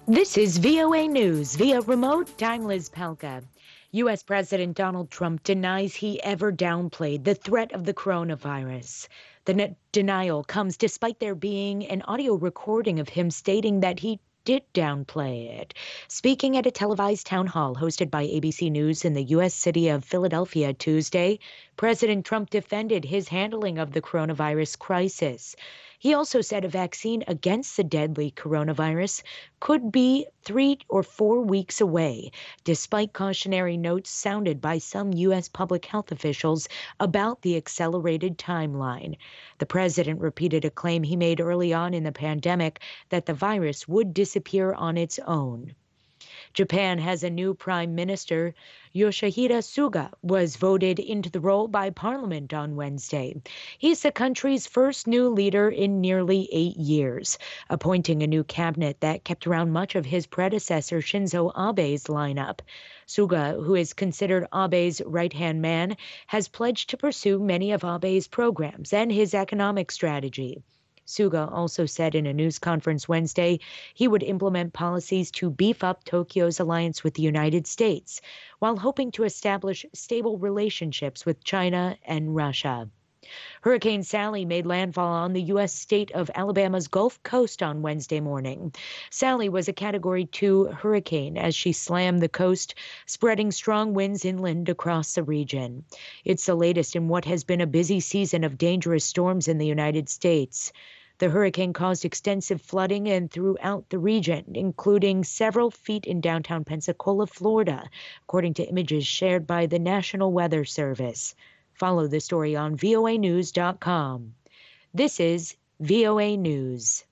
This is VOA News via remote. I'm Liz Pelka. U.S. President Donald Trump denies he ever downplayed the threat of the coronavirus. The denial comes despite there being an audio recording of him stating that he did downplay it. Speaking at a televised town hall hosted by ABC News in the U.S. city of Philadelphia Tuesday, President Trump defended his handling of the coronavirus crisis. He also said a vaccine against the deadly coronavirus could be 3 or 4 weeks away, despite cautionary notes sounded by some U.S. public health officials about the accelerated timeline. The president repeated a claim he made early on in the pandemic that the virus would disappear on its own. Japan has a new prime minister. Yoshihide Suga was voted into the role by parliament on Wednesday. He's the country's first new leader in nearly 8 years, appointing a new cabinet that kept around much of his predecessor Shinzo Abe's lineup. Suga, who is considered Abe's right-hand man, has pledged to pursue many of Abe's programs and his economic strategy. Suga also said in a news conference Wednesday he would implement policies to beef up Tokyo's alliance with the United States, while hoping to establish stable relationships with China and Russia. Hurricane Sally made landfall on the U.S. state of Alabama's Gulf Coast on Wednesday morning. Sally was a Category 2 hurricane as she slammed the coast, spreading strong winds inland across the region. It's the latest in what has been a busy season of dangerous storms in the United States. The hurricane caused extensive flooding and throughout the region, including several feet in downtown Pensacola, Florida, according to images shared by the National Weather Service. Follow the story on voanews.com. This is VOA News.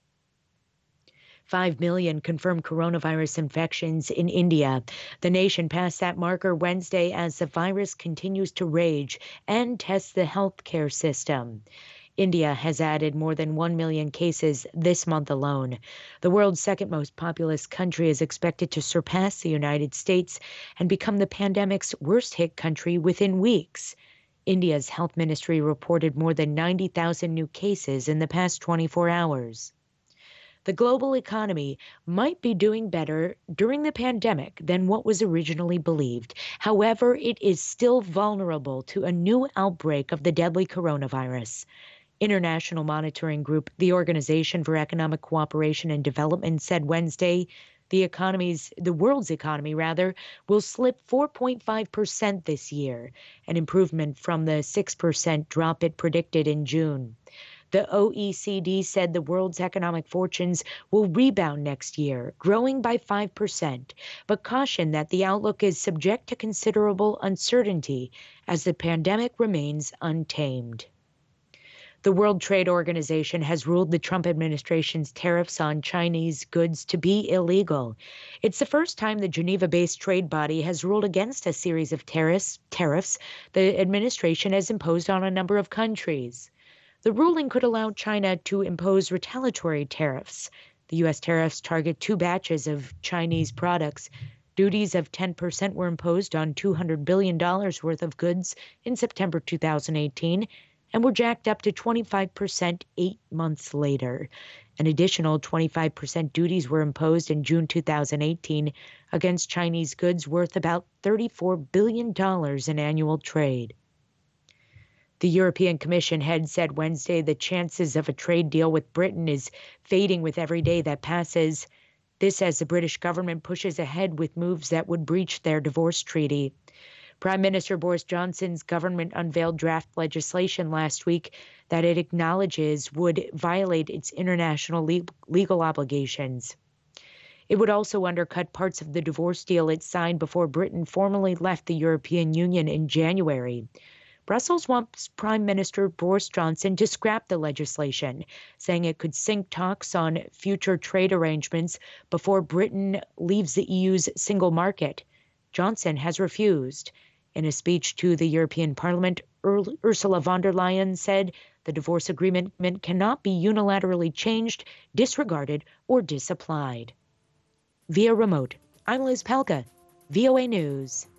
5 million confirmed coronavirus infections in India. The nation passed that marker Wednesday as the virus continues to rage and test the healthcare system. India has added more than 1 million cases this month alone. The world's second most populous country is expected to surpass the United States and become the pandemic's worst-hit country within weeks. India's health ministry reported more than 90,000 new cases in the past 24 hours. The global economy might be doing better during the pandemic than what was originally believed. However, it is still vulnerable to a new outbreak of the deadly coronavirus. International Monitoring Group, the Organization for Economic Cooperation and Development, said Wednesday the world's economy, will slip 4.5% this year, an improvement from the 6% drop it predicted in June. The OECD said the world's economic fortunes will rebound next year, growing by 5%, but cautioned that the outlook is subject to considerable uncertainty as the pandemic remains untamed. The World Trade Organization has ruled the Trump administration's tariffs on Chinese goods to be illegal. It's the first time the Geneva-based trade body has ruled against a series of tariffs the administration has imposed on a number of countries. The ruling could allow China to impose retaliatory tariffs. The U.S. tariffs target 2 batches of Chinese products. Duties of 10% were imposed on $200 billion worth of goods in September 2018, and were jacked up to 25% 8 months later. An additional 25% duties were imposed in June 2018 against Chinese goods worth about $34 billion in annual trade. The European Commission head said Wednesday the chances of a trade deal with Britain is fading with every day that passes. This as the British government pushes ahead with moves that would breach their divorce treaty. Prime Minister Boris Johnson's government unveiled draft legislation last week that it acknowledges would violate its international legal obligations. It would also undercut parts of the divorce deal it signed before Britain formally left the European Union in January. Brussels wants Prime Minister Boris Johnson to scrap the legislation, saying it could sink talks on future trade arrangements before Britain leaves the EU's single market. Johnson has refused. In a speech to the European Parliament, Ursula von der Leyen said the divorce agreement cannot be unilaterally changed, disregarded, or disapplied. Via remote, I'm Liz Pelka, VOA News.